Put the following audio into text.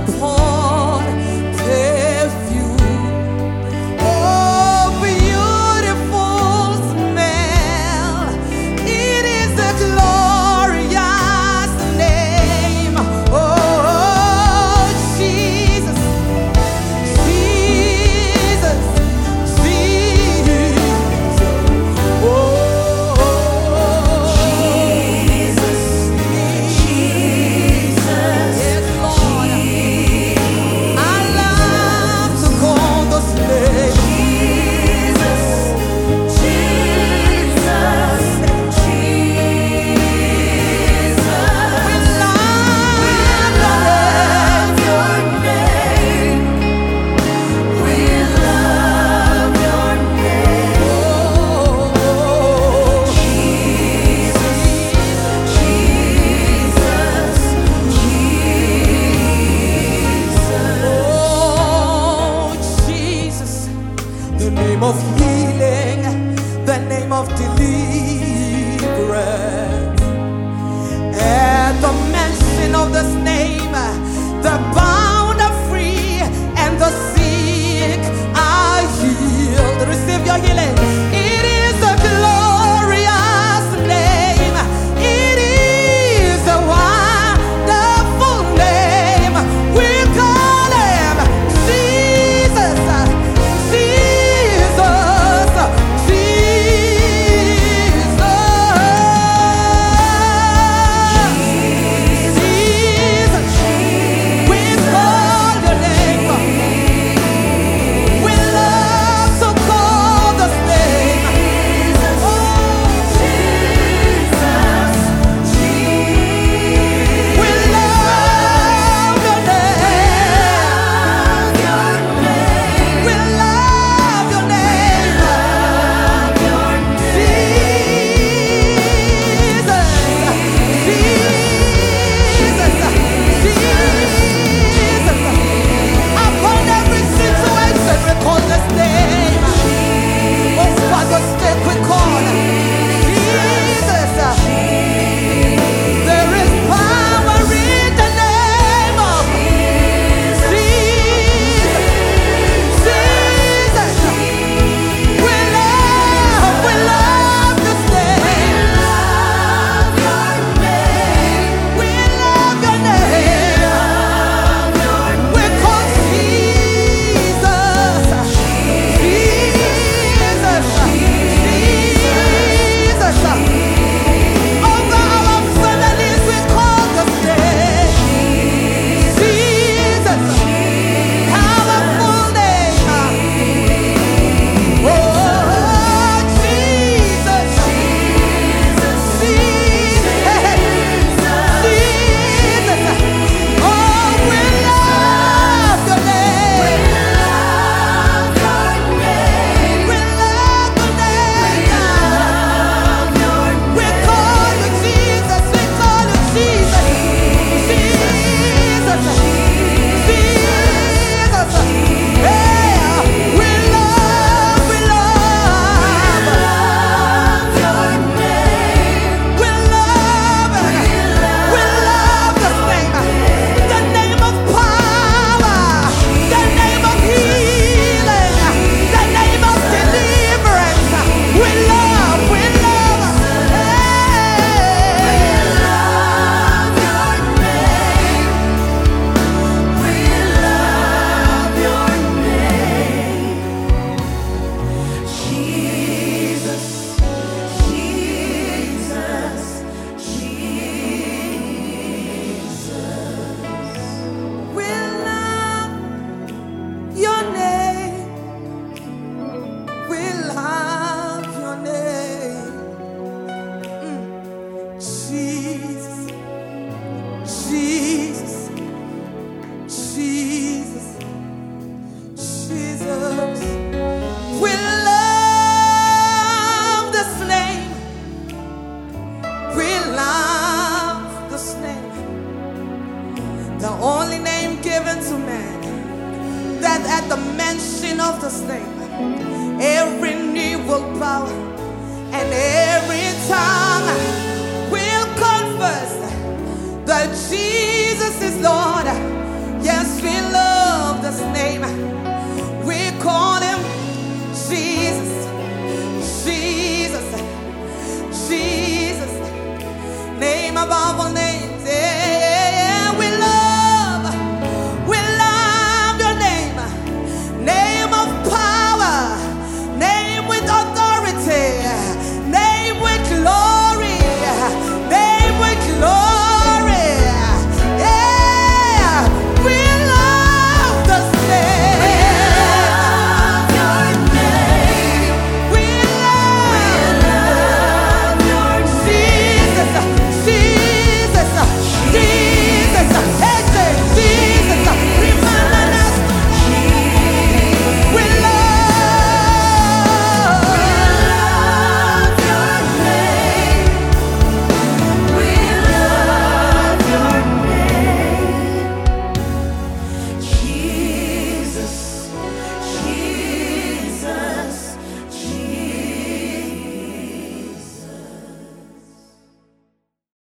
upon perfume. Oh, beautiful smell. It is a glorious name. Oh, Jesus, Jesus, Jesus. Oh, Jesus, Jesus, yes, Lord. I love to call this name. Jesus, Jesus, Jesus. We love Your name. We love your name. Jesus, Oh, Jesus, the name of healing, the name of deliverance. At the mention of this name, the bound are free and the sick are healed. Receive your healing. It is a glorious name. It is a wonderful name. We call him Jesus, Jesus, Jesus. We call your name. We love to call this name. Oh, we love your name. We love your name. Jesus, Jesus, upon every situation we call this name. Oh, Father, step we call Jesus. There is power in the name of Jesus. Jesus, we love this name. We love your name. We call Jesus. Jesus, Jesus. Over our families we call this name. Jesus, powerful name. Oh, Jesus, Jesus, Jesus. Oh, we love your name. We love your name. We call you Jesus. We call you Jesus. Jesus, Jesus. Yeah, we love, we love. We love it. We love this name. The name of power. The name of healing. The name of deliverance. We love, we love. We love your name. We love your name. Jesus, Jesus, Jesus, Jesus. We love this name. We love this name. The only name given to man, that at the mention of this name, every knee will bow and every tongue